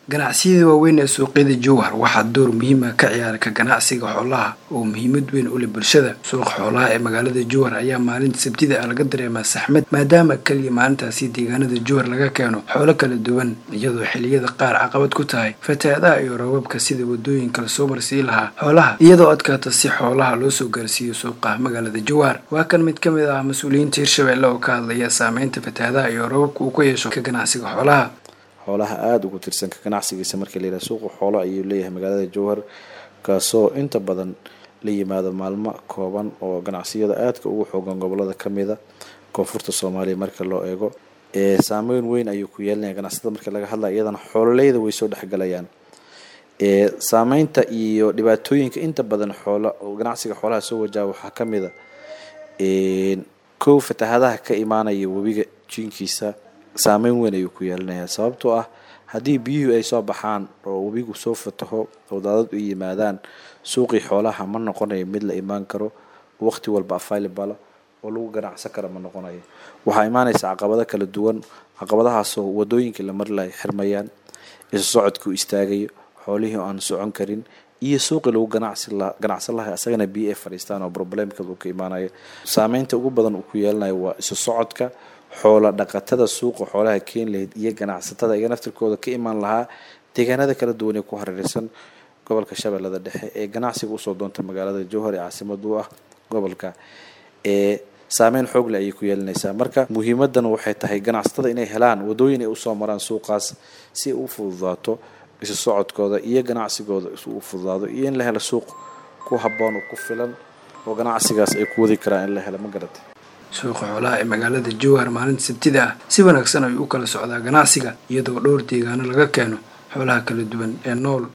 ganacsiyada waaweyn ee suuqyada jowhar waxaa door muhiim ah ka ciyaara ka ganacsiga xoolaha oo muhiimad weyn u leh bulshada. Suuqa xoolaha ee magaalada jowhar ayaa maalinta sabtida ah laga dareemaa saxmad maadaama kaliya maalintaasi deegaanada jowhar laga keeno xoolo kala duwan, iyadoo xilliyada qaar caqabad ku tahay fatahaadaha iyo roobabka sida wadooyinka la soo marsiin lahaa xoolaha, iyadoo adkaata si xoolaha loo soo gaarsiiyo suuqa magaalada jowhar. Waa kan mid ka mid ah mas'uuliyiinta Hirshabelle oo ka hadlaya saameynta fatahaadaha iyo roobabka uu ku yeesho ka ganacsiga xoolaha. xoolaha aad ugu tirsan ka ganacsigiisa markii la yiraahdo suuqa xoolo ayuu leeyahay magaalada jowhar, kaasoo inta badan la yimaado maalmo kooban oo ganacsiyada aadka ugu xoogan gobolada kamida koonfurta Soomaaliya marka loo eego saameyn weyn ayuu ku yeelanayaa ganacsiga marka laga hadlayo, iyadana xoolalayda way soo dhaxgalayaan saameynta iyo dhibaatooyinka inta badan ganacsiga xoolaha soo wajaha waxaa kamida koow fatahaadaha ka imaanaya webiga jiinkiisa saameyn weyn ayuu ku yeelanayaa, sababtoo ah haddii biyuhu ay soo baxaan oo webigu soo fataho oo daadad u yimaadaan suuqii xoolaha ma noqonayo mid la imaan karo waqti walba available oo lagu ganacsan karo ma noqonayo. waxaa imaanaysa caqabado kala duwan, caqabadahaasoo wadooyinka la mari lahay xirmayaan, isu socodku istaagayo, xoolihii aan socon karin iyo suuqii lagu ganacsan lahay asagana biyo ay fadhiistaan oo problemkeedu uu ka imaanayo. saameynta ugu badan uu ku yeelanayo waa isu socodka xoola dhaqatada suuqa xoolaha Kenya iyo ganacsatada iyaga naftirkooda ka imaan lahaa deegaanada kala duwan ee ku hareeraysan gobolka Shabeellada Dhexe ee ganacsiga u soo doonta magaalada Jowhar ee caasimad u ah gobolka saameyn xoog leh ayay ku yeelanaysaa. marka muhiimadan waxay tahay ganacsatada inay helaan wadooyin ay u soo maraan suuqaas si uu fududaato isu socodkooda iyo ganacsigooda uu fududaado, iyo in la helo suuq ku habboon oo ku filan oo ganacsigaas ay ku wadi karaan in la helo. ma garatay suuqa xoolaha ee magaalada jowhar maalinta sabtida ah si wanaagsan ayuu u kala socdaa ganacsiga, iyadoo dhowr deegaano laga keeno xoolaha kala duwan ee nool.